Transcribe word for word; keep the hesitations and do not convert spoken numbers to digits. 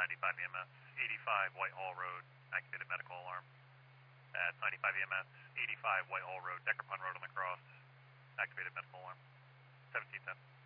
ninety-five E M S, eighty-five Whitehall Road, activated medical alarm. At ninety-five E M S, eighty-five Whitehall Road, Decker Pond Road on the cross, activated medical alarm. seventeen ten.